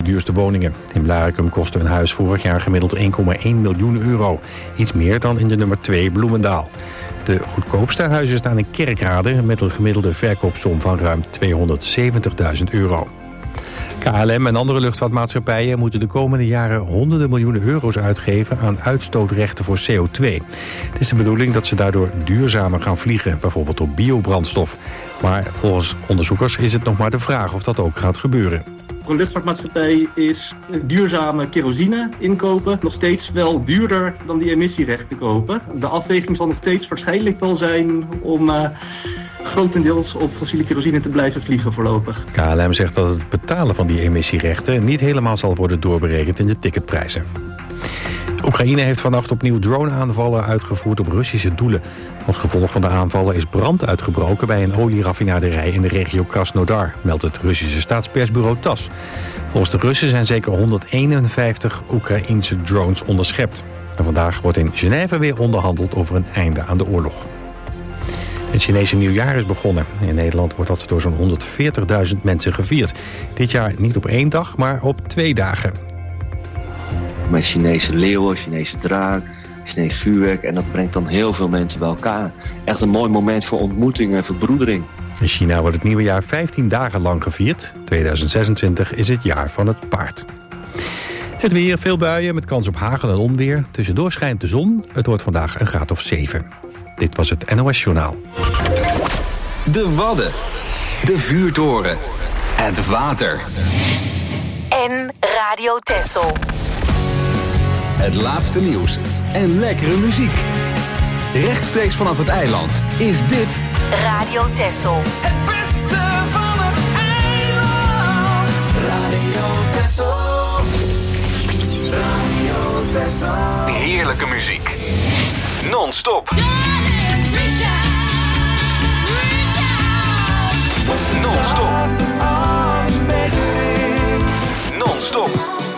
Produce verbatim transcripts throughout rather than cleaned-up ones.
duurste woningen. In Blaricum kostte een huis vorig jaar gemiddeld één komma één miljoen euro. Iets meer dan in de nummer twee Bloemendaal. De goedkoopste huizen staan in Kerkrade met een gemiddelde verkoopsom van ruim tweehonderdzeventigduizend euro. K L M en andere luchtvaartmaatschappijen moeten de komende jaren honderden miljoenen euro's uitgeven aan uitstootrechten voor C O twee. Het is de bedoeling dat ze daardoor duurzamer gaan vliegen, bijvoorbeeld op biobrandstof. Maar volgens onderzoekers is het nog maar de vraag of dat ook gaat gebeuren. Voor een luchtvaartmaatschappij is duurzame kerosine inkopen nog steeds wel duurder dan die emissierechten kopen. De afweging zal nog steeds waarschijnlijk wel zijn om uh, grotendeels op fossiele kerosine te blijven vliegen voorlopig. K L M zegt dat het betalen van die emissierechten niet helemaal zal worden doorberekend in de ticketprijzen. Oekraïne heeft vannacht opnieuw drone-aanvallen uitgevoerd op Russische doelen. Als gevolg van de aanvallen is brand uitgebroken bij een olieraffinaderij in de regio Krasnodar, meldt het Russische staatspersbureau TASS. Volgens de Russen zijn zeker honderdeenenvijftig Oekraïense drones onderschept. En vandaag wordt in Genève weer onderhandeld over een einde aan de oorlog. Het Chinese nieuwjaar is begonnen. In Nederland wordt dat door zo'n honderdveertigduizend mensen gevierd. Dit jaar niet op één dag, maar op twee dagen. Met Chinese leeuwen, Chinese draak, Chinees vuurwerk. En dat brengt dan heel veel mensen bij elkaar. Echt een mooi moment voor ontmoeting en verbroedering. In China wordt het nieuwe jaar vijftien dagen lang gevierd. tweeduizend zesentwintig is het jaar van het paard. Het weer, veel buien met kans op hagel en onweer. Tussendoor schijnt de zon. Het wordt vandaag een graad of zeven. Dit was het N O S Journaal. De Wadden. De vuurtoren. Het water. En Radio Texel. Het laatste nieuws en lekkere muziek. Rechtstreeks vanaf het eiland is dit Radio Texel. Het beste van het eiland. Radio Texel. Radio Texel. Heerlijke muziek. Non-stop. Non-stop. Non-stop.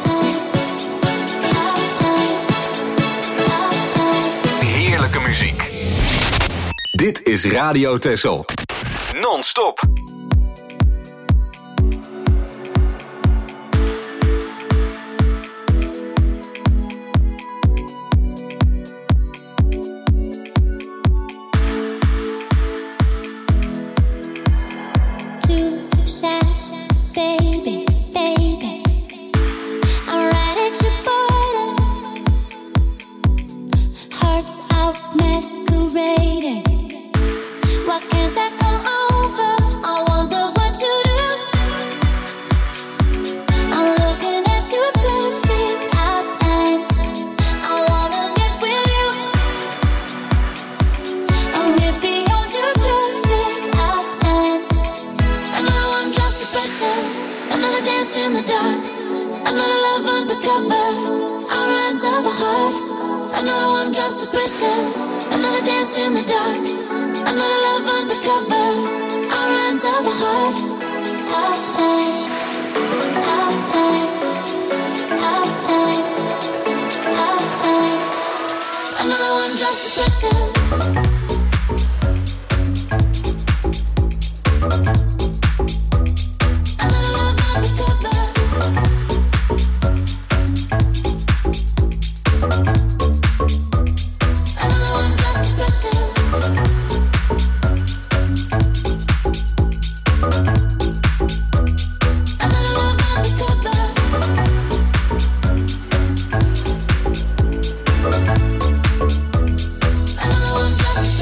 Heerlijke muziek. Dit is Radio Texel. Non-stop. Just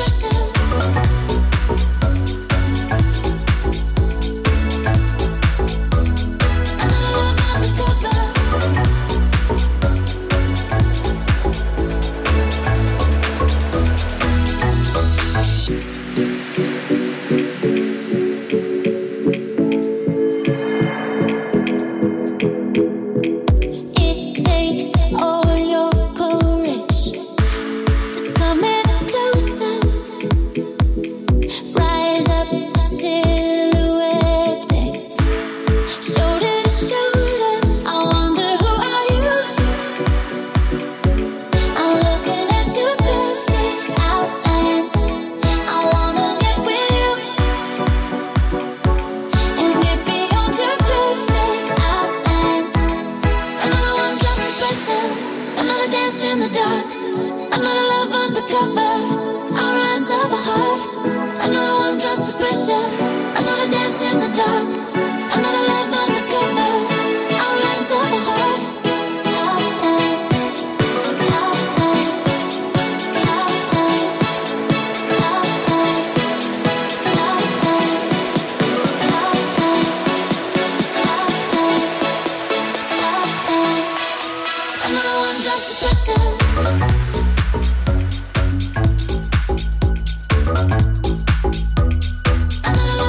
undercover. Outlines of a heart. Another one drops to pressure. Another dance in the dark. Another love undercover. Outlines of a heart. Outlines. Outlines. Outlines. Outlines. Outlines. Outlines. Outlines. Outlines. Another one drops to pressure. Another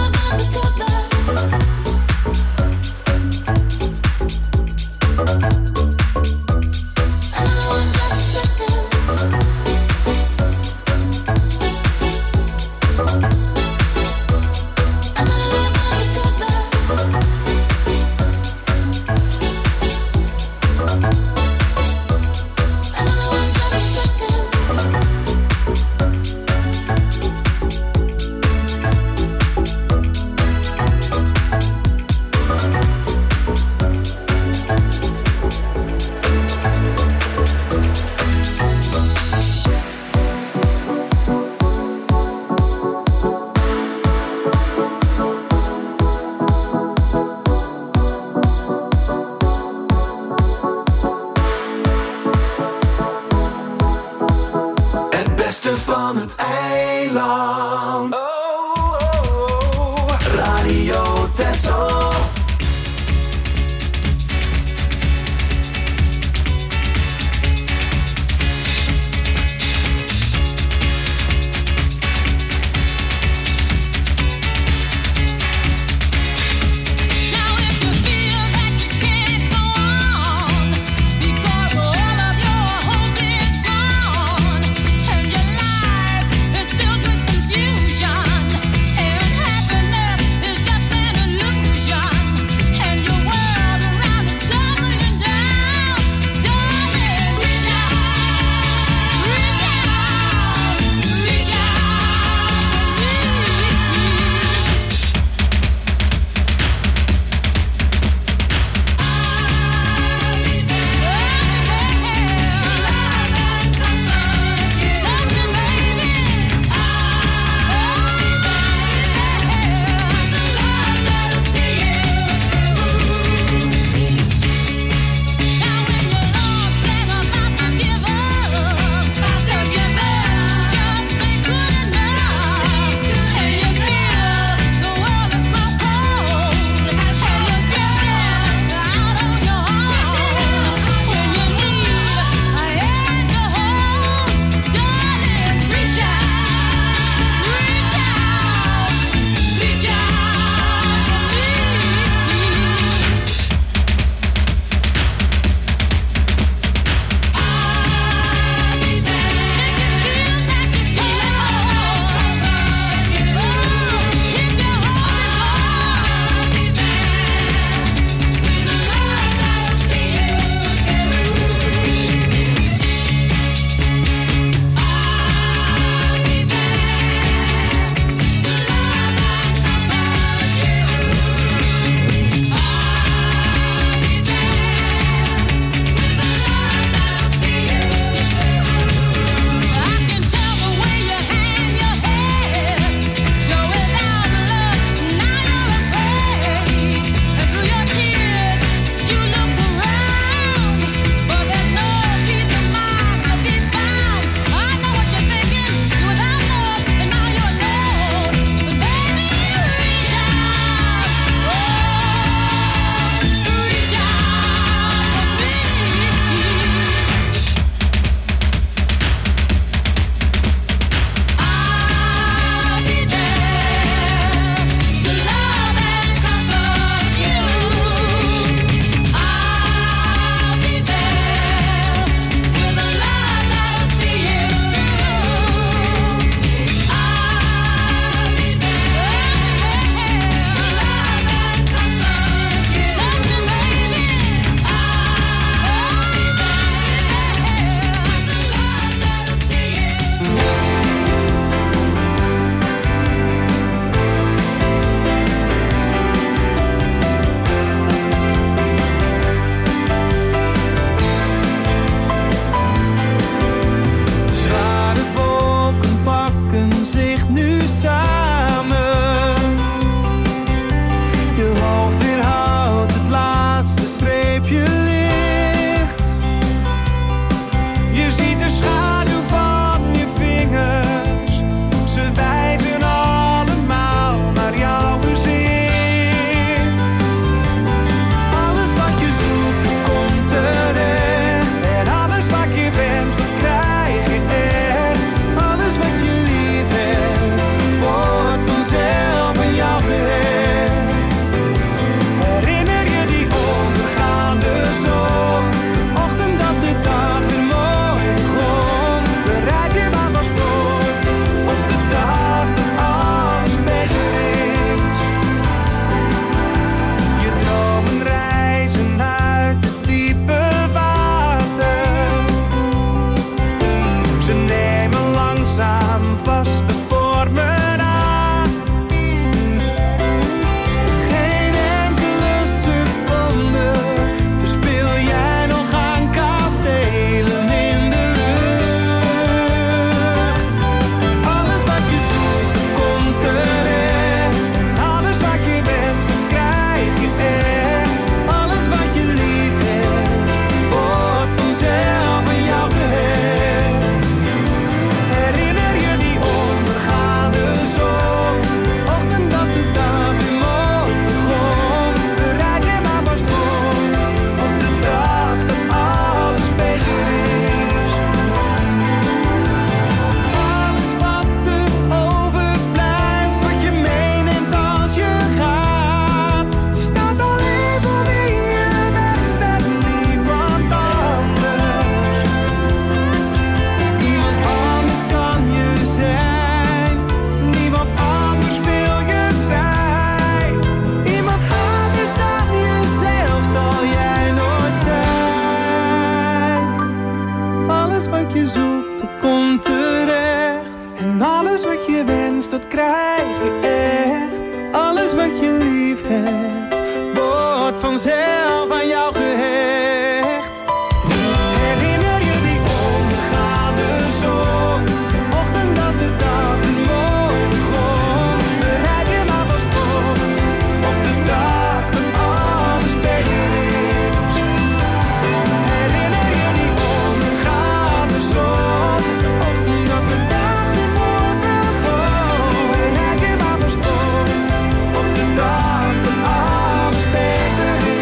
dat krijg je echt. Alles wat je lief hebt, wordt vanzelf aan jou gehecht. Herinner je die ondergaande zon, ochtend dat de dag er mooi begon. Bereid je maar vast voor, op de dag dat alles beter is. Herinner je die ondergaande zon, ochtend dat de dag er mooi begon. Bereid je maar vast voor, op de dag dat alles beter is.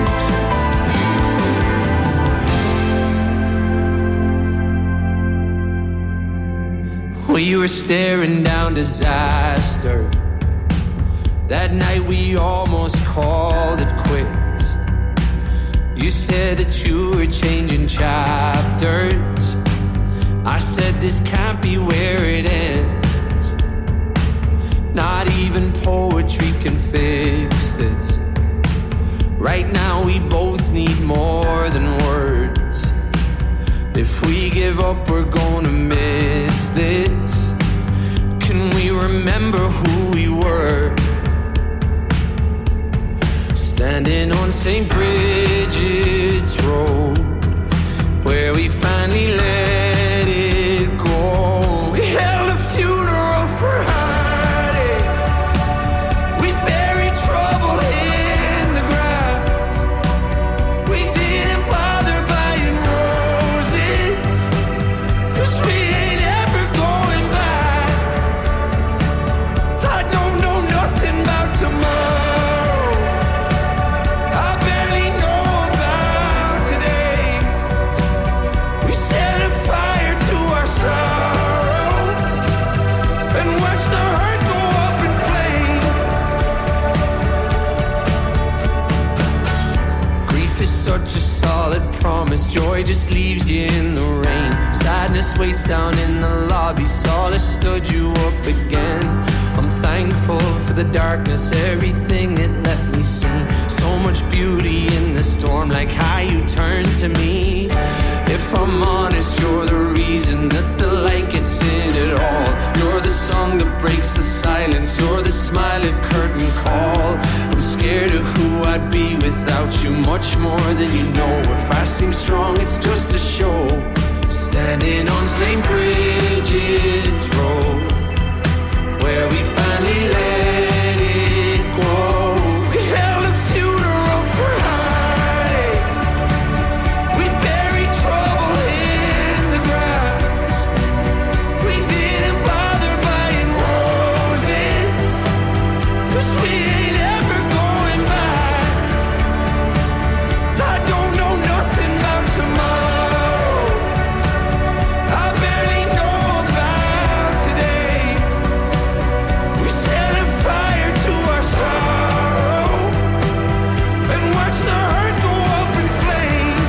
We were staring down disaster. That night we almost called it quits. You said that you were changing chapters. I said this can't be where it ends. Not even poetry can fix this. Right now we both need more than words. If we give up, we're gonna miss this. Can we remember who we were? Standing on Saint Bridget's Road, where we finally let it go. We held a funeral for heartache. We buried trouble in the grass. We didn't bother buying roses, 'cause we ain't ever going back. I don't know nothing about tomorrow. I barely know about today. We set a fire to our sorrow and watch the hurt go up in flames. Grief is such a solid promise. Joy just leaves you in the rain. Sadness waits down in the lobby. Solace stood you up again. I'm thankful for the darkness, everything it let me see. So much beauty in the storm, like how you turn to me. If I'm honest, you're the reason that the light gets in at all. You're the song that breaks the silence. You're the smile at curtain call. I'm scared of who I'd be without you, much more than you know. If I seem strong, it's just a show. Standing on Saint Bridget's Road, where we finally let it go. We held a funeral for heartache. We buried trouble in the grass. We didn't bother buying roses, 'cause we ain't ever going back. I don't know nothing about tomorrow. I barely know about today. We set a fire to our sorrow and watch the hurt go up in flames.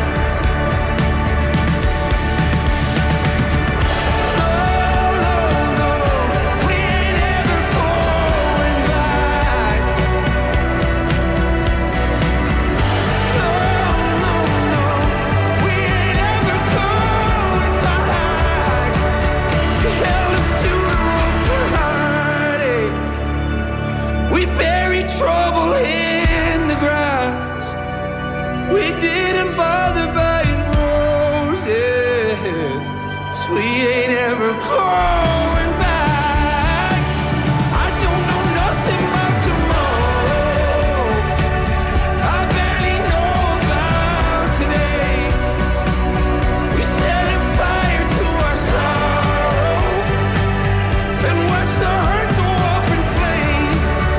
Oh, no, no, we ain't ever going back. No, no, no, we ain't ever going back. We held a funeral for heartache. We buried trouble in the grass. We didn't bother buying roses, 'cause we ain't ever going back. I don't know nothing about tomorrow. I barely know about today. We set a fire to our sorrow and watch the hurt go up in flames.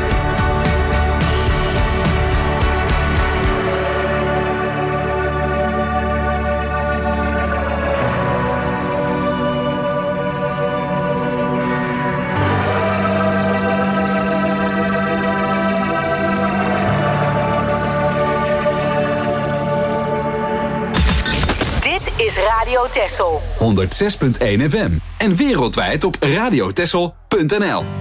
Dit is Radio Texel. honderd zes punt één F M en wereldwijd op radiotexel punt n l.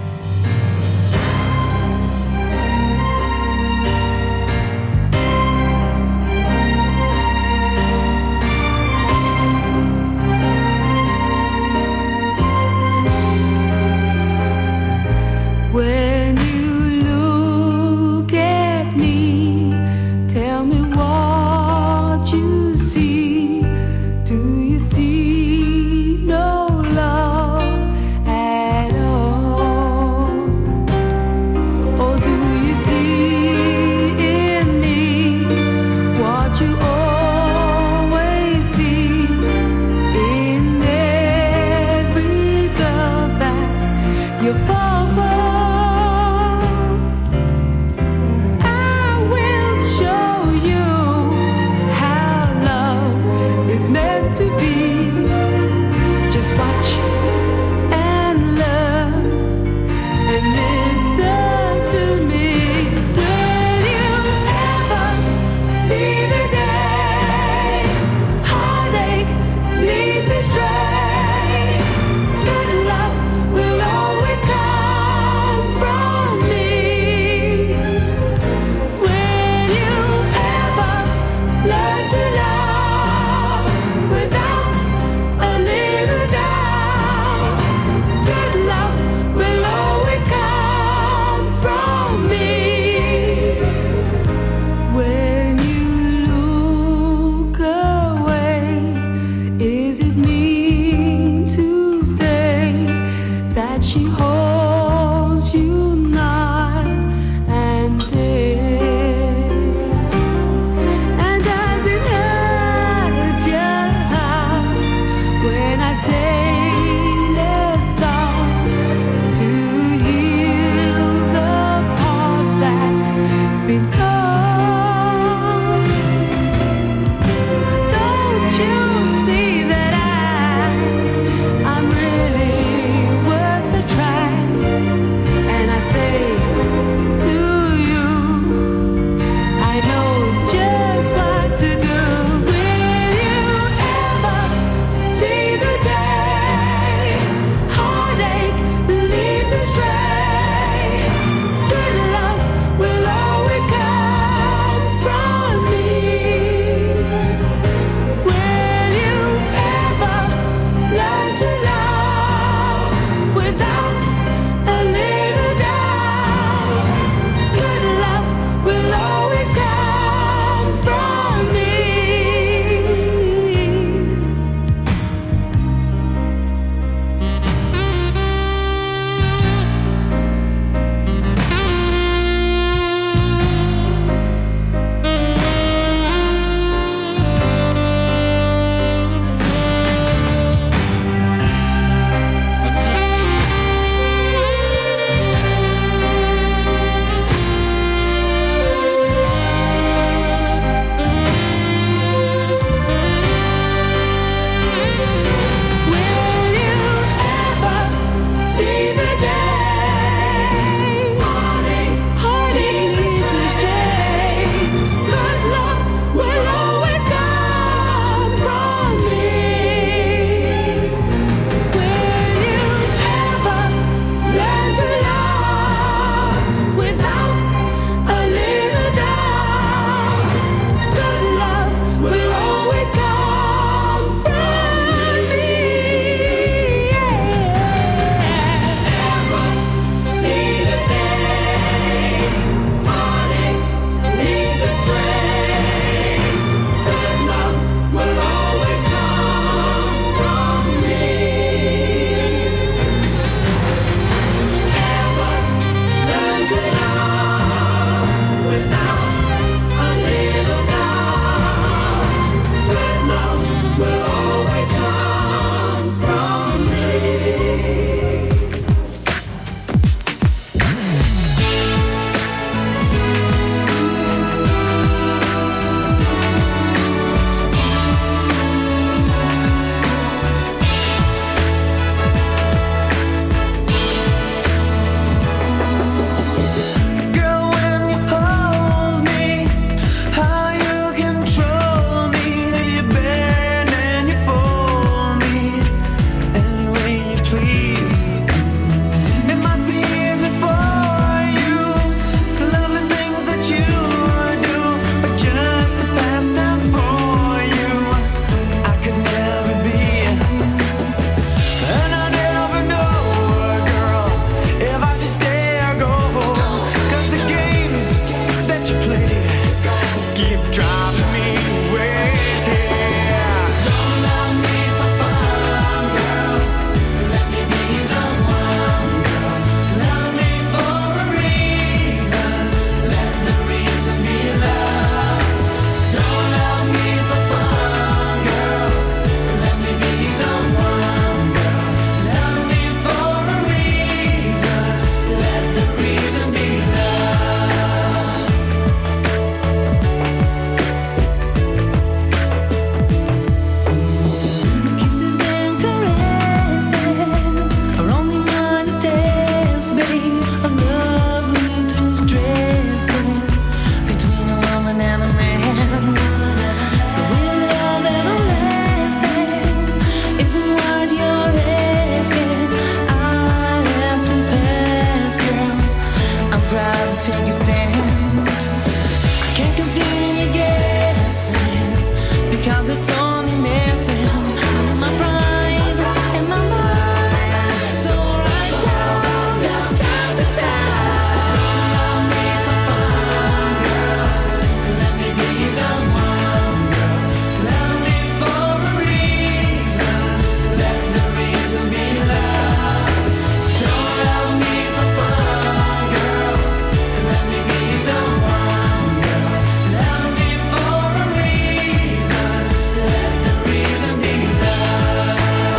because it's only missing my pride and my mind. So right down, just time to time. Love me for fun, girl. Let me be the one, girl. Love me for a reason. Let the reason be love. Don't love me for fun, girl. Let me be the one, girl. Love me for a reason. Let the reason be love.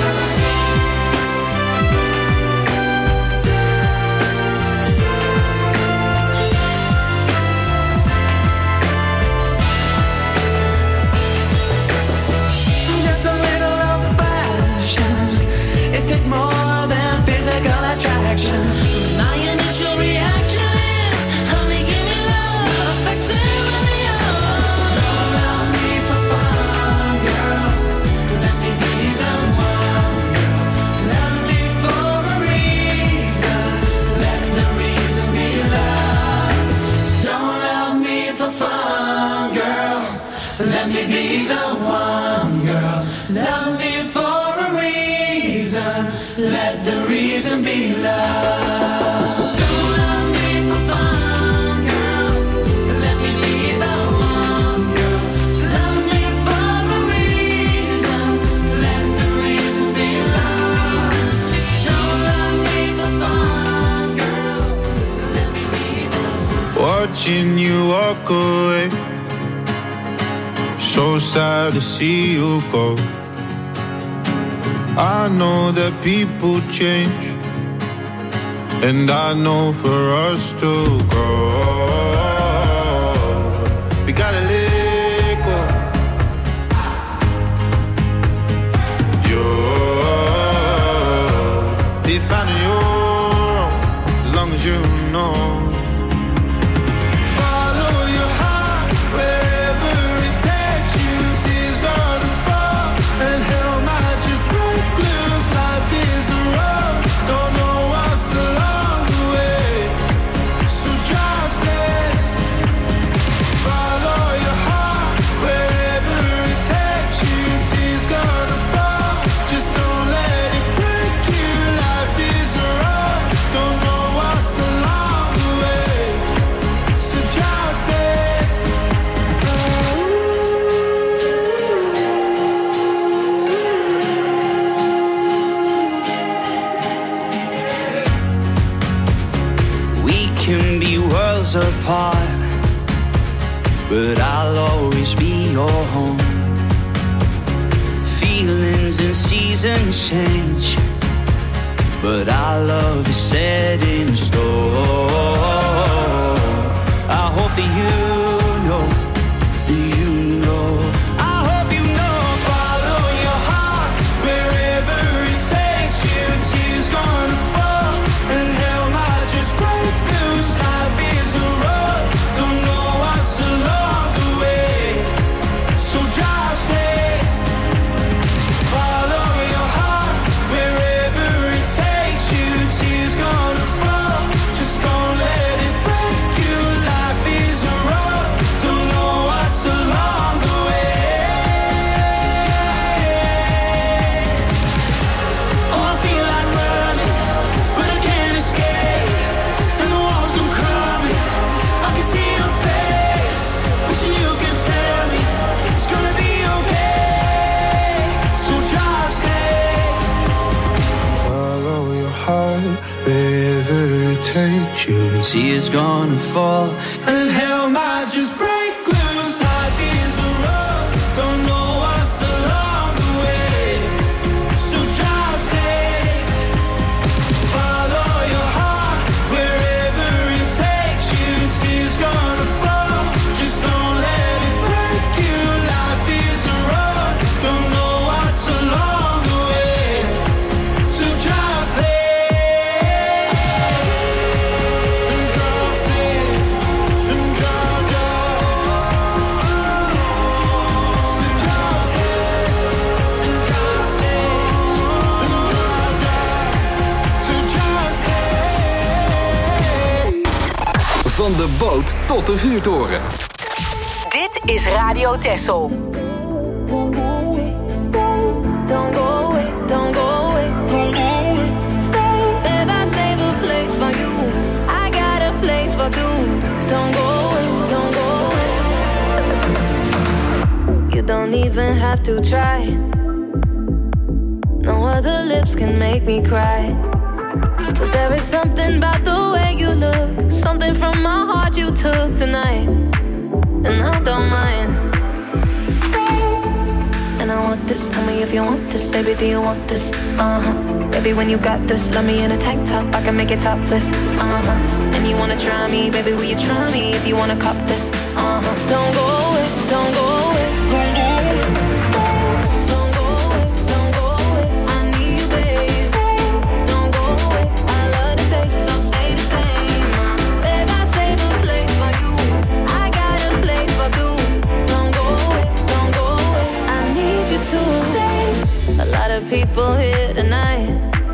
Just a little old fashioned. It takes more than physical attraction. My initial reaction is, honey, give me love, facsimile of. Don't love me for fun, girl. Let me be the one, girl. Love me for a reason. Let the reason be love. Don't love me for fun, girl. Let me be the one, girl. Love me for a reason. Let the reason be love. Don't love me for fun, girl. Let me be the one, girl. Love me for a reason. Let the reason be love. Don't love me for fun, girl. Let me be the one. Watching you walk away, so sad to see you go. I know that people change, and I know for us to grow, we gotta let go. You'll be finding your own, as long as you know. Follow your heart wherever it takes you. Tears gonna fall and hell might just break loose. Life is a road, don't know what's along the way, so drive safe. Follow your heart wherever it takes you. Tears gonna fall, just don't let it break you. Life is a road, don't know what's along the way, so drive safe. We can be worlds apart, but I'll always be your home. Feelings and seasons change, but our love is set in stone. I hope that you know, that you know. I hope you know. Follow your heart wherever it takes you. Tears gonna fall and hell might just break loose. Life is a road, don't know what's along the way, so drive safe. Follow your heart wherever it takes you. Tears gonna fall, just don't let it break you. Life is a road, don't know what's along the way. Oh, I feel like running, but I can't escape, and the walls come crumbling. I can see your face, wishing you can tell me it's gonna be okay, so drive safe. Follow your heart wherever it takes you. Tears gonna fall And hell might just break loose. Life is a road, don't know what's along the way, so drive safe. Follow your heart wherever it takes you. Tears gonna fall, just don't let it break you. Life is a road, don't know what's along the way, so drive safe. And drive safe, and drive, drive. So drive safe, and drive safe, and drive, drive. So drive safe. Van de boot tot de vuurtoren. Dit is Radio Texel. One don't even have to try. No other lips can make me cry. But there is something about the way you look, something from my heart you took tonight, and I don't mind. And I want this, tell me if you want this, baby, do you want this? Uh-huh, baby, when you got this, love me in a tank top, I can make it topless. Uh-huh, and you wanna try me, baby, will you try me if you wanna cop this? Uh-huh, don't go away, don't go away, don't go away, stay. Don't go away, don't go away, I need you, baby. Stay, don't go away, I love the taste, so stay the same. Uh, babe, I save a place for you, I got a place for two. Don't go away, don't go away, I need you to stay. A lot of people here tonight,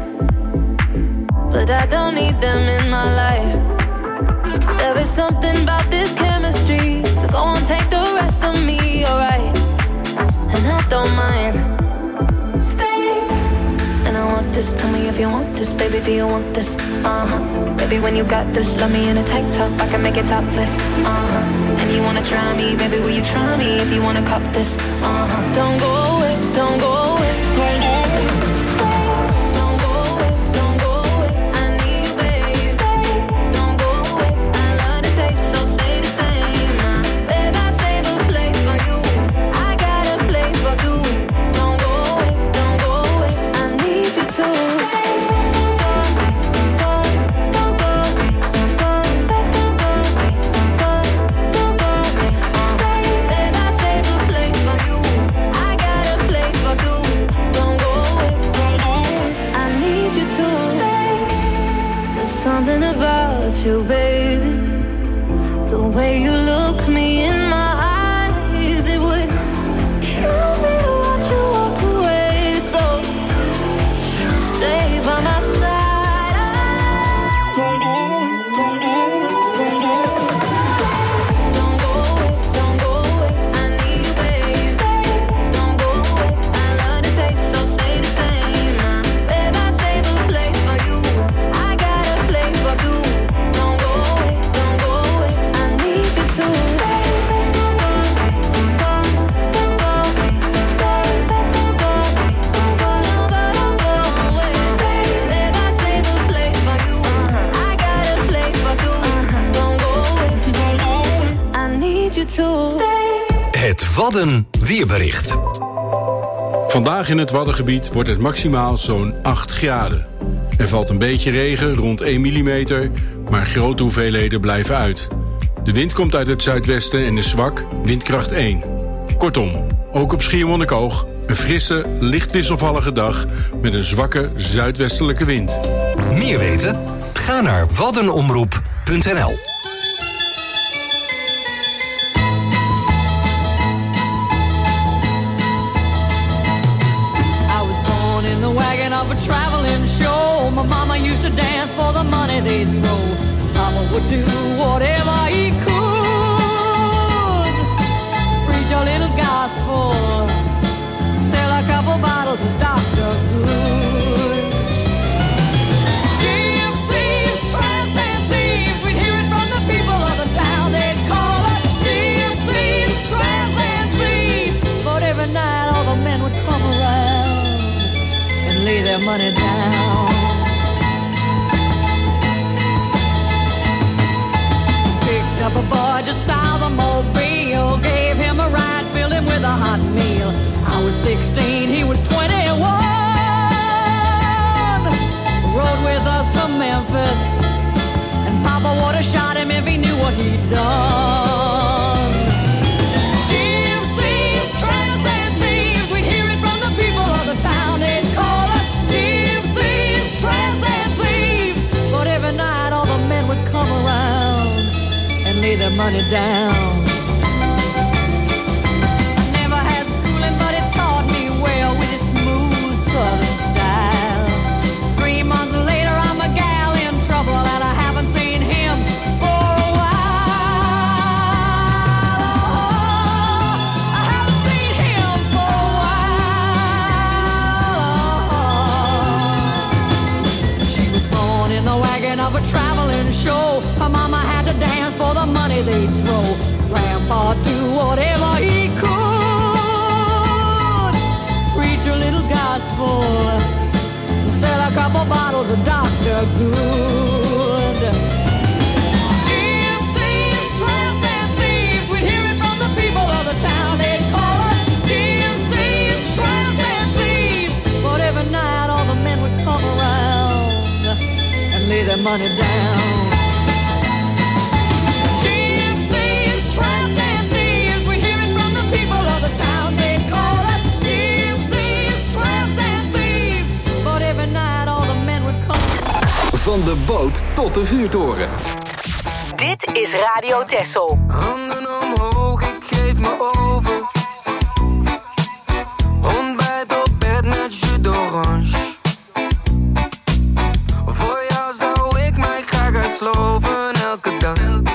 but I don't need them in my life. There is something about this chemistry, so go on, take the rest of me, alright? And I don't mind. Stay. And I want this, tell me if you want this, baby, do you want this? Uh-huh, baby, when you got this, love me in a tank top, I can make it topless. Uh-huh, and you wanna try me, baby, will you try me if you wanna cop this? Uh-huh, don't go away, don't go away, don't go away, stay. Don't go away, don't go away, I need you, baby. Stay, don't go away, I love the taste, so stay the same. Uh, babe, I save a place for you, I got a place for two. Don't go away, don't go away, I need you to stay. Something about you, baby, the way you look me in my eyes, it would kill me to watch you walk away. So stay by my side. Don't go away, don't go away, don't go away. Don't go away, don't go away, I need you, baby. Stay, don't go away, I love the taste, so stay the same. Uh, babe, I save a place for you, I got a place for two. Don't go away, don't go away, I need you to stay. Don't go away, don't go, don't go away, stay. Don't go away, don't go, don't go, don't go away, stay. Babe, I save a place for you, I got a place for two. Don't go away, don't go away, I need you to stay. Het Wadden weerbericht. Vandaag in het Waddengebied wordt het maximaal zo'n acht graden. Er valt een beetje regen, rond één millimeter, maar grote hoeveelheden blijven uit. De wind komt uit het zuidwesten en is zwak, windkracht één. Kortom, ook op Schiermonnikoog een frisse, licht wisselvallige dag met een zwakke zuidwestelijke wind. Meer weten? Ga naar waddenomroep punt n l. Of a traveling show, my mama used to dance for the money they'd throw. Mama would do whatever he could, preach a little gospel, sell a couple bottles of Doctor Good. Gypsies, tramps, and thieves, we'd hear it from the people of the town. They'd call us gypsies, tramps, and thieves. But every night all the men would come around, lay their money down. Picked up a boy just south of Mobile, gave him a ride, filled him with a hot meal. I was sixteen, he was twenty-one. Rode with us to Memphis, and Papa would have shot him if he knew what he'd done. Gypsies, tramps, and thieves, we'd hear it from the people of the town. They'd call us gypsies, tramps, and thieves. But every night all the men would come around and lay their money down. I never had schooling, but it taught me well with its smooth southern style. Three months later I'm a gal in trouble, and I haven't seen him for a while. Oh, I haven't seen him for a while. She was born in the wagon of a traveling show. Her mama had to dance for the money they'd throw. Grandpa do whatever he could, full. Sell a couple bottles of Doctor Good. G M C's tramps and thieves, we hear it from the people of the town. They call us G M C's tramps and thieves. But every night all the men would come around and lay their money down. G M C's tramps and thieves, we hear it from the people of the town. They call us G M C's tramps and thieves. But every night all the men would come. Van de boot tot de vuurtoren. Dit is Radio Texel. Handen omhoog, ik geef me over. Ontbijt op bed met jus d'orange. Voor jou zou ik mij graag uitsloven elke dag.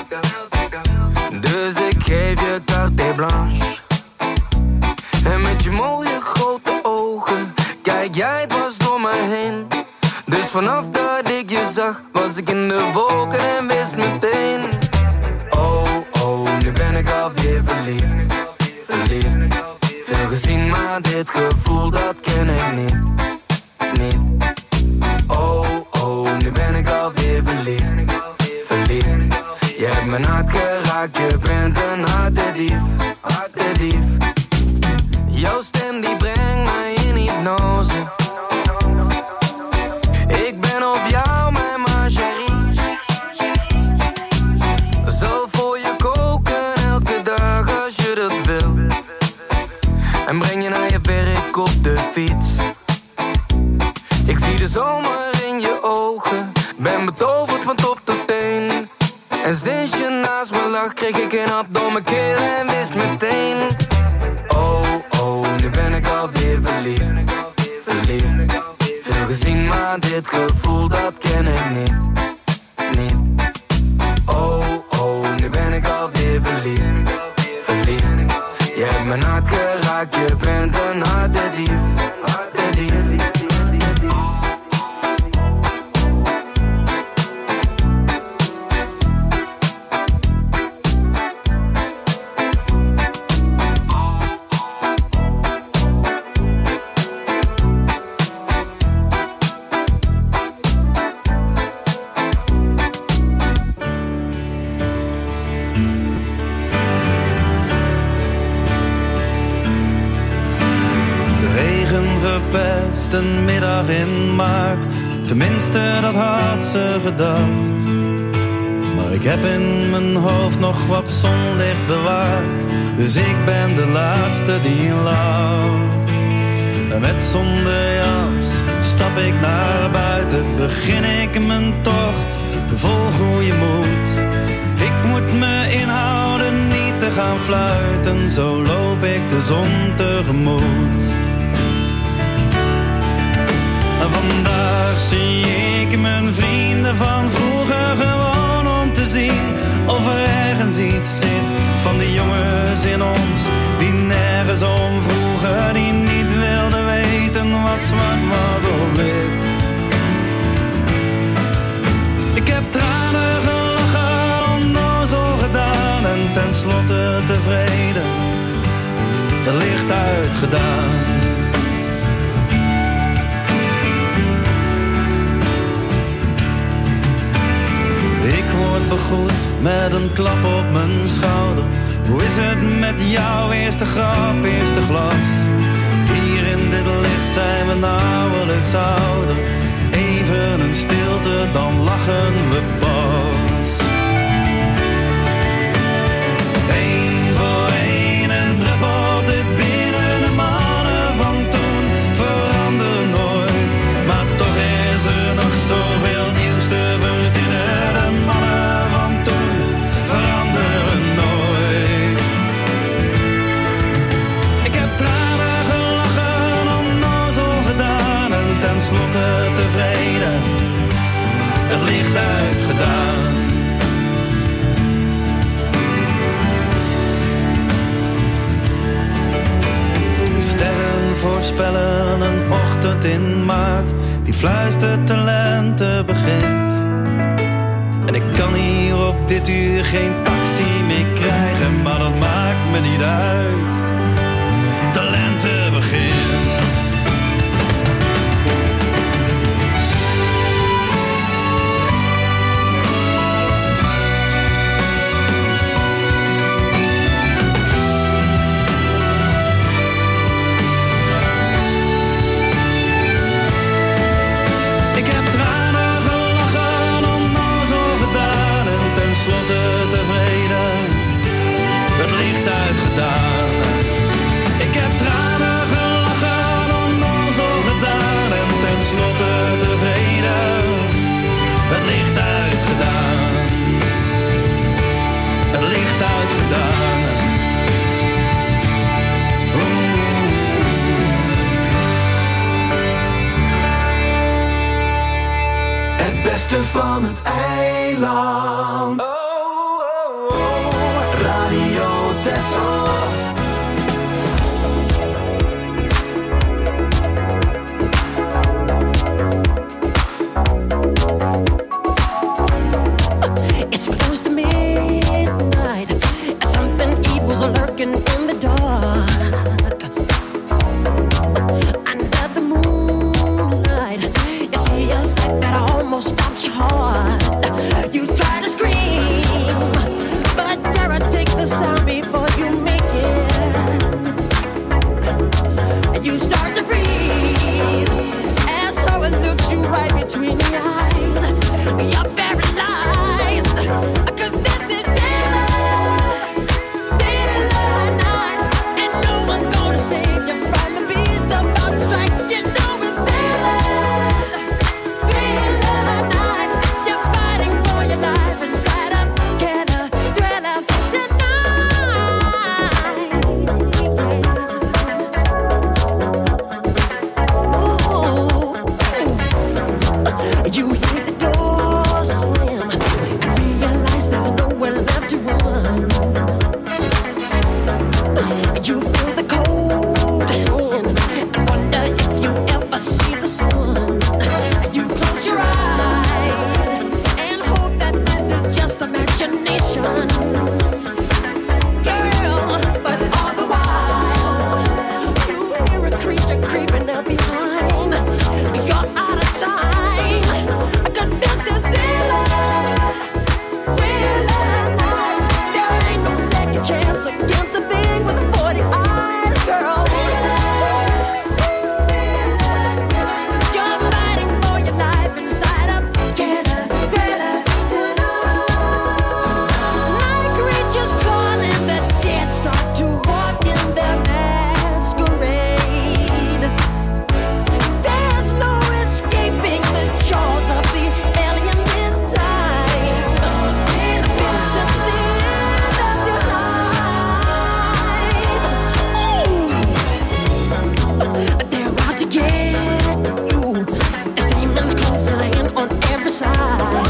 Dus ik geef je carte blanche. En met je mooie grote ogen kijk jij dwars door mij heen. Dus vanaf dat ik je zag was ik in de wolken en wist meteen. Oh, oh, nu ben ik alweer verliefd. Verliefd. Veel gezien, maar dit gevoel dat ken ik niet. Niet. Oh, oh, nu ben ik alweer verliefd. Verliefd. Je hebt mijn hart geraakt, je bent een hartedief. Hartedief. Jouw stem die brengt mij in hypnose. Ik ben op jou, mijn ma chérie. Zal voor je koken elke dag als je dat wil. En breng je naar je werk op de fiets. Ik zie de zomer in je ogen. Ben betoverd van top tot teen. En sinds je naast me lag kreeg ik een hap door mijn keel en wist meteen. Oh, oh, nu ben ik alweer verliefd. Verliefd. Veel gezien, maar dit gevoel dat ken ik niet. Niet. Oh, oh, nu ben ik alweer verliefd. Verliefd. Je hebt mijn hart geraakt, je bent een hartedief. Hartedief. Verpest een middag in maart. Tenminste, dat had ze gedacht. Maar ik heb in mijn hoofd nog wat zonlicht bewaard. Dus ik ben de laatste die lacht. En met zonder jas stap ik naar buiten. Begin ik mijn tocht vol goede moed. Ik moet me inhouden niet te gaan fluiten. Zo loop ik de zon tegemoet. Vandaag zie ik mijn vrienden van vroeger gewoon om te zien of er ergens iets zit van die jongens in ons die nergens om vroegen, die niet wilden weten wat zwart was of wit. Ik heb tranen gelachen, onnozel gedaan en tenslotte tevreden, het licht uitgedaan. Ik word begroet met een klap op mijn schouder. Hoe is het met jou? Eerste grap, eerste glas. Hier in dit licht zijn we nauwelijks ouder. Even een stilte, dan lachen we pas. Eén voor één en druppelt het binnen. De mannen van toen veranderen nooit. Maar toch is er nog zoveel nieuws te verzinnen. De mannen van toen veranderen nooit. Ik heb tranen gelachen, onnozel gedaan en tenslotte tevreden, het licht uitgedaan. De sterren voorspellen een ochtend in maart die fluistert de lente begint. En ik kan hier op dit uur geen taxi meer krijgen, maar dat maakt me niet uit. De lente begint. beste van het eiland. Radio Texel. It's close to midnight. Something evil's lurking in the dark. Under the moonlight, you see a sight that almost stops your heart. You try to scream, but terror takes the sound before you make it. And you start to freeze as horror looks you right between the eyes. You're paralyzed, 'cause this is daylight, daylight night, and no one's gonna save you from the beast about to strike. You know it's daylight, daylight night. You're fighting for your life inside a killer thriller tonight. Ooh. You hear the door slam and realize there's nowhere left to run. You feel the cold hand and wonder if you ever see the sun. You close your eyes and hope that this is just imagination. Girl, but all the while you hear a creature creeping up behind. You're out of time. Cause this is daylight, daylight night. There ain't no second chance against the thing with the forty eyes, girl. You're fighting for your life inside a killer thriller tonight. Night creatures calling, the dead start to walk in their masquerade. There's no escaping the jaws of the alien this time. This is the end of your life. Ooh. They're out to get you. There's demons closing in on every side.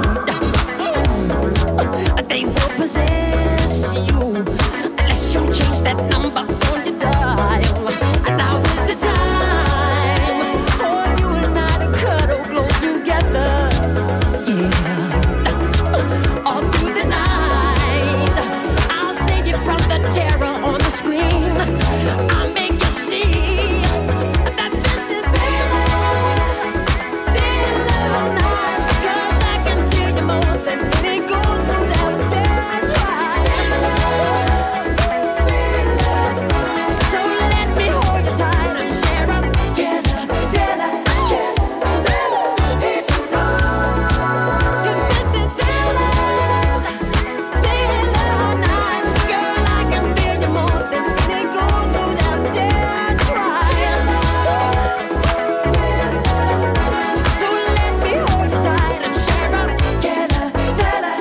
Ooh. They will possess you unless you change that number on your dial. And now is the time for you and I to cuddle close together. Yeah. All through the night, I'll save you from the terror on the screen. I'll make you see that this is daylight, daylight night. 'Cause I can feel you more than any goes through that dead try. So let me hold you tight and share up together, together, together, it's tonight. 'Cause this is daylight, daylight night. Girl, I can feel you more than any goes through that dead try. So let me hold you tight and share up together, together.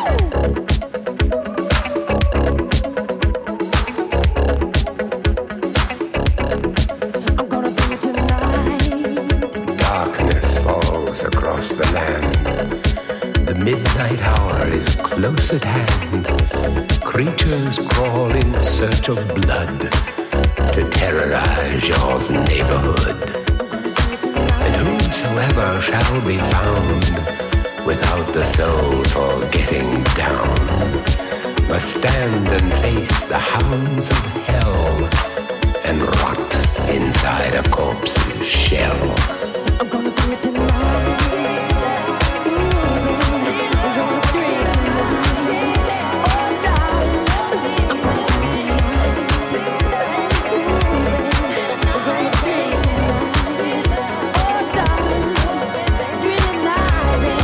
I'm gonna do it tonight. Darkness falls across the land. The midnight hour is close at hand. Creatures crawl in search of blood to terrorize your neighborhood. And whosoever shall be found without the soul for getting down must stand and face the hounds of hell and rot inside a corpse's shell. I'm gonna do it tonight. Ooh, I'm gonna do it tonight. Oh, darling, I'm gonna do it tonight. Ooh, I'm gonna do it tonight. Oh, darling, do it tonight.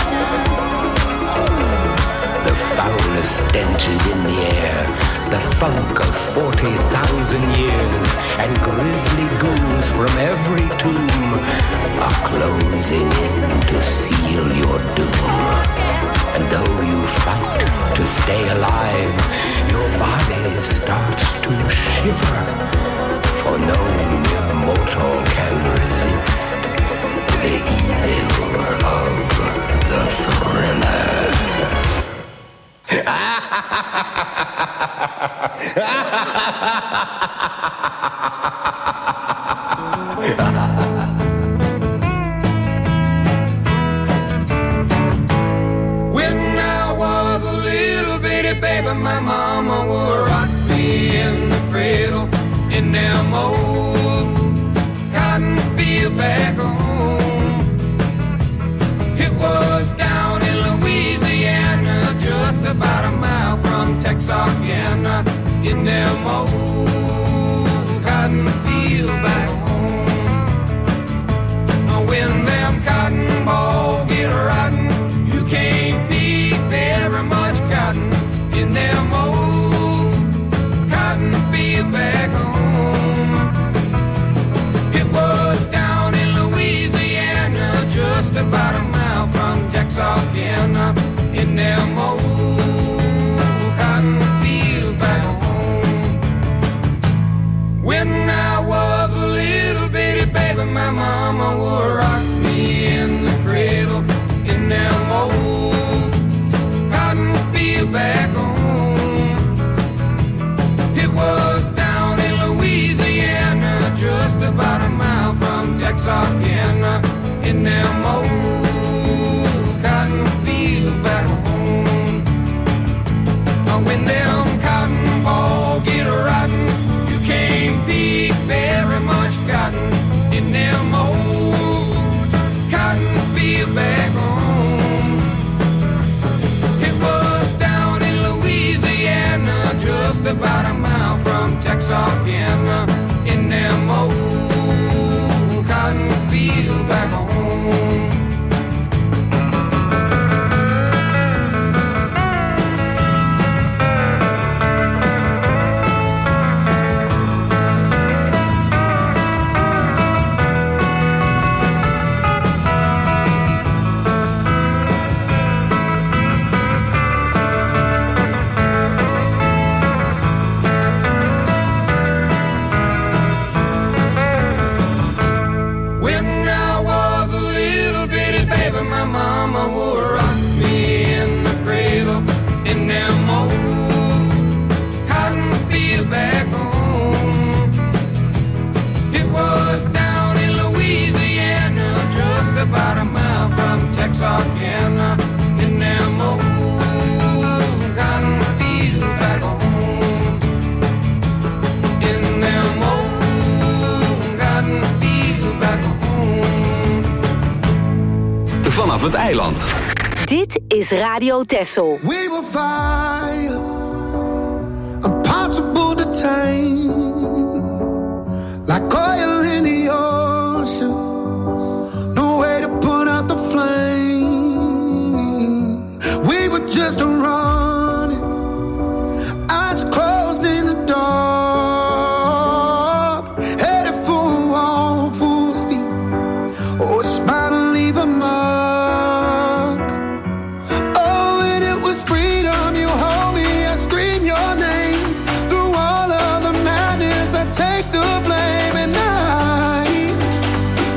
The foulest stench is in the air, the funk of forty thousand years, and grisly ghouls from every tomb are closing in to seal your doom. And though you fight to stay alive, your body starts to shiver, for no mere mortal can resist the evil of the When I was a little bitty baby, my mama would rock me in the cradle in them old cotton field back home. It was down in Louisiana, just about a mile from Texarkana, in them old cotton field back home. When them cotton balls get rotten, you can't pick very much cotton in them old cotton field back home. It was down in Louisiana, just about a mile from Texarkana, in them old cotton field back home. When I was a little bitty baby, my mama would rock me in the cradle in them old cotton field back home. It was down in Louisiana, just about a mile from Texarkana, in them old cotton field back home. When them cotton balls get rotten, you can't pick very much cotton in them old cotton field back home. It was down in Louisiana, just about a mile from Texarkana, in them old cotton field back home. Vanaf het eiland. Dit is Radio Texel. We will fire, impossible to tame, like oil in the ocean, no way to put out the flame. We were just running, eyes closed in the dark, headed for a wall full speed, or a spot to leave a mark. Take the blame, and I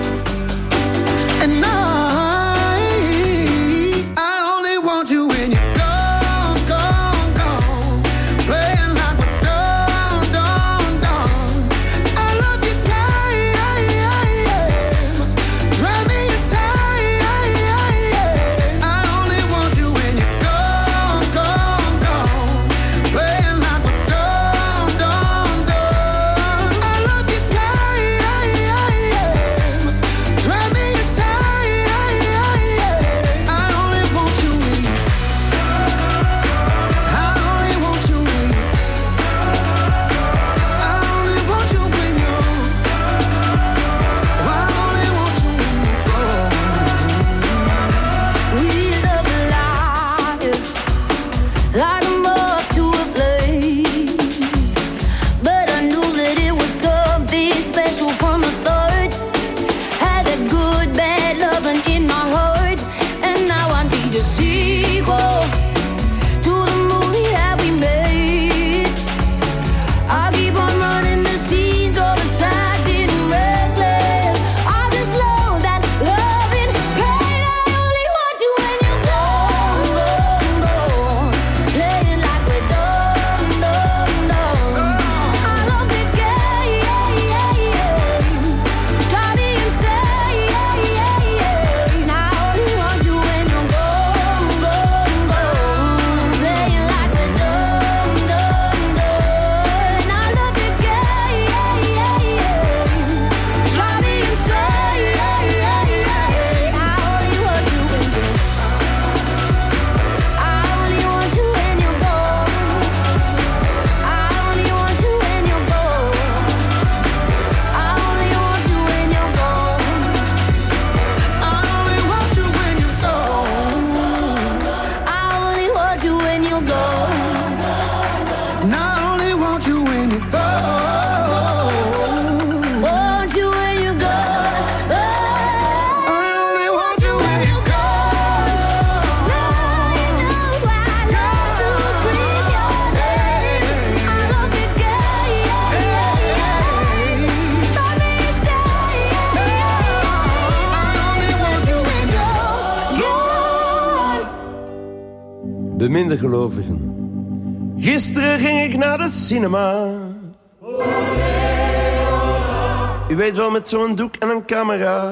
Beminde gelovigen. Gisteren ging ik naar de cinema. U weet wel, met zo'n doek en een camera.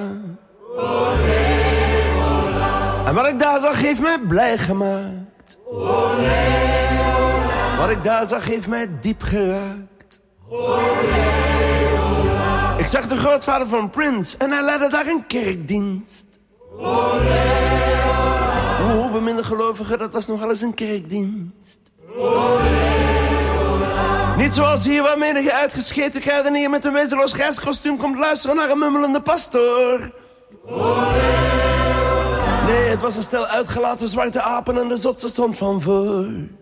En wat ik daar zag heeft mij blij gemaakt. Wat ik daar zag heeft mij diep geraakt. Ik zag de grootvader van Prince en hij leidde daar een kerkdienst. Hoe beminde gelovigen, dat was nogal eens een kerkdienst. Niet zoals hier waar menige uitgescheten kruidenier met een wezenloos grijskostuum komt luisteren naar een mummelende pastoor. Nee, het was een stel uitgelaten zwarte apen en de zotse stond van voor.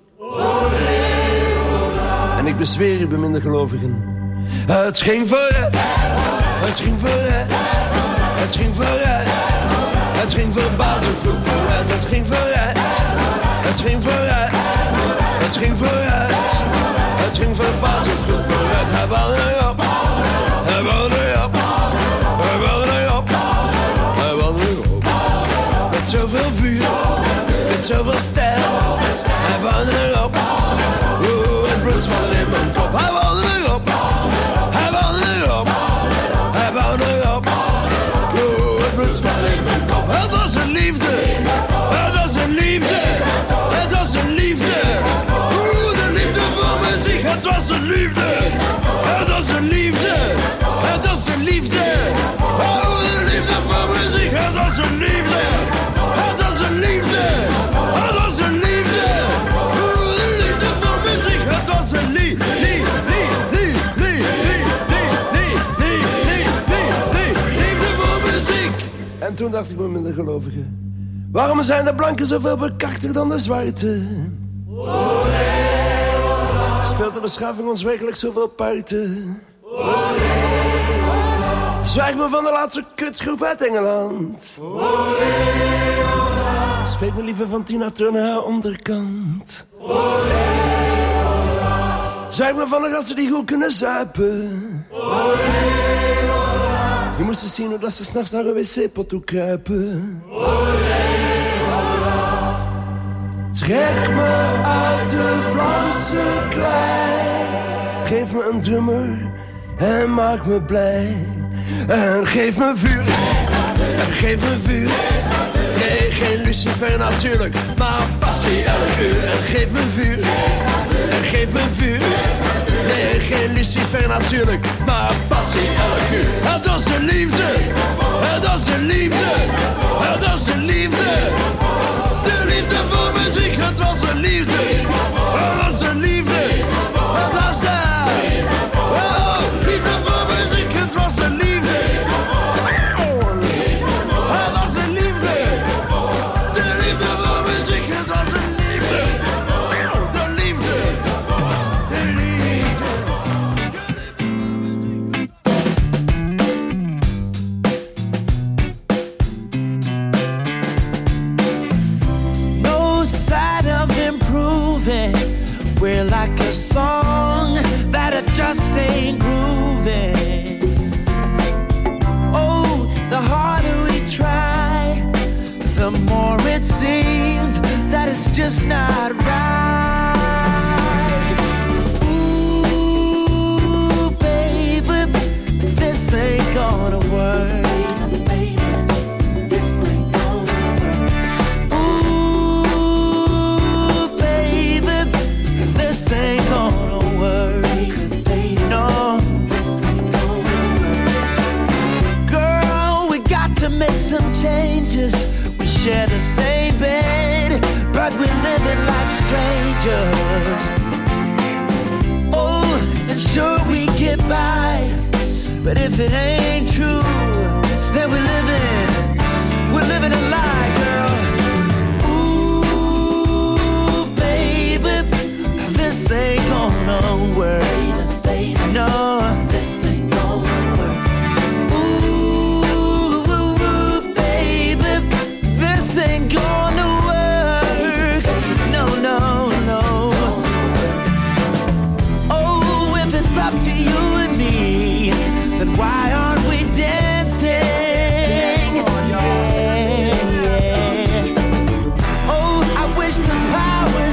En ik bezweer u, beminde gelovigen, het ging vooruit, het ging vooruit, het ging vooruit, het ging verbazend goed vooruit, het ging vooruit, het ging vooruit, het ging vooruit, het ging verbazend goed vooruit. Hij wou erop, hij wou erop, hij wou erop, hij wou erop. Met zoveel vuur, met zoveel stijl, hij wou erop. Oeh, het bloed zwol in mijn kop. Hij wou erop, hij wou erop, hij wou erop. Oeh, het bloed zwol in mijn kop. Het was een liefde, het was een liefde, het was een liefde. Oeh, de liefde voor muziek. Het was een liefde, het was een liefde, het was een liefde. Oh, de liefde voor muziek. Het was een liefde, het was een liefde, het was een liefde. Oh, de liefde voor muziek. Het was een liefde. En toen dacht ik me, minder gelovigen, waarom zijn de blanken zoveel bekakter dan de zwarte? Speelt de beschaving ons werkelijk zoveel parten? Zwijg me van de laatste kutgroep uit Engeland. Spreek me liever van Tina Turner haar onderkant. Zwijg me van de gasten die goed kunnen zuipen. Je moest eens zien hoe dat ze s'nachts naar een wc-pot toe kruipen. Trek me uit de Vlaamse klei. Geef me een drummer en maak me blij. En geef me vuur, en geef me vuur. Nee, geen Lucifer natuurlijk, maar passie elk uur. En geef me vuur, en geef me vuur. Nee, geen Lucifer natuurlijk, maar passie elk uur. Het was een liefde, het was een liefde, het was een liefde. De liefde voor muziek, het was een liefde, het was een liefde. Het was een, oh, liefde voor muziek, het was een liefde. Het was een liefde, de liefde voor muziek, het was een liefde. De liefde, de liefde. No sign of improving. We're like a song that it just ain't grooving. Oh, the harder we try, the more it seems that it's just not right. Ooh, baby, this ain't gonna work. This ain't gonna work. Ooh, baby, this ain't gonna work. No, this ain't gonna work. Girl, we got to make some changes. We share the same bed, but we're living like strangers. Oh, and sure we get by, but if it ain't true, then we're living, we're living a lie, girl. Ooh, baby, this ain't gonna work. No, this ain't gonna work. Ooh, baby, this ain't gonna work. No, no, no. Oh, if it's up to you and me, then why aren't we dancing? Yeah, yeah. Oh, I wish the power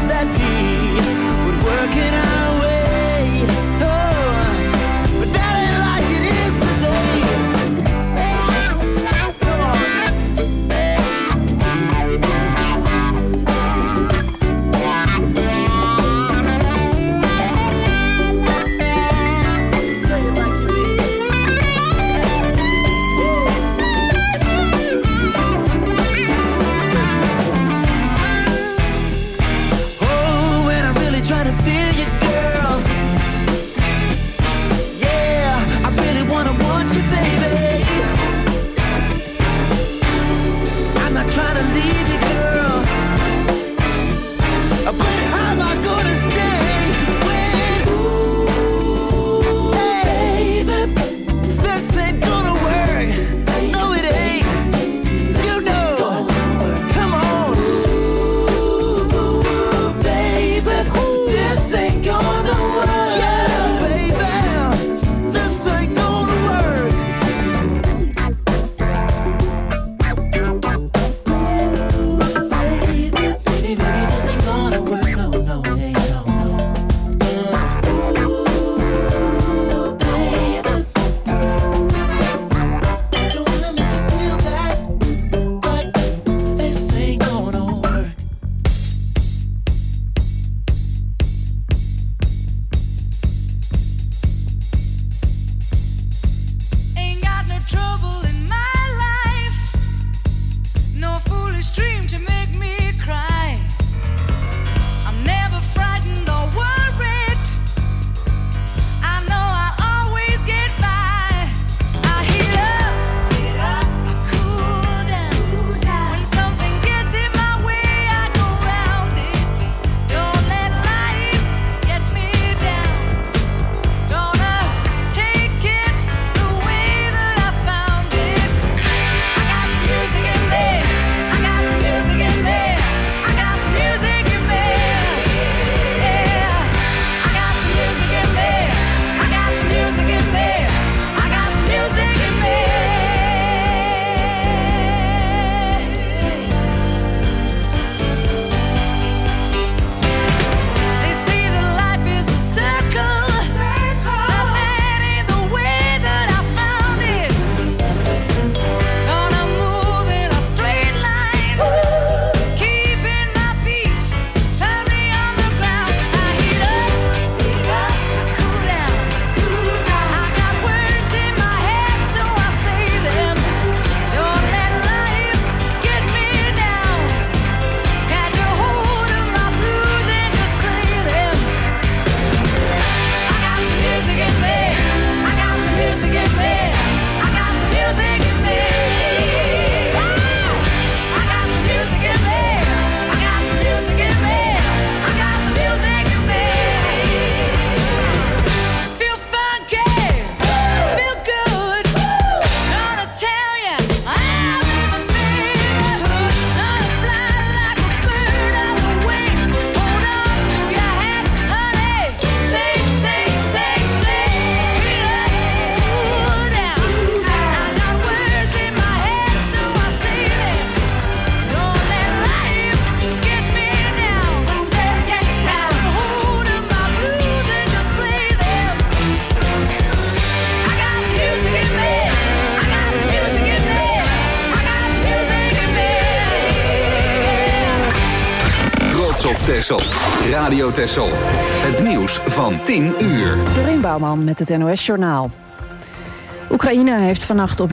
Texel. Radio Texel. Het nieuws van tien uur. Doreen Bouwman met het N O S Journaal. Oekraïne heeft vannacht op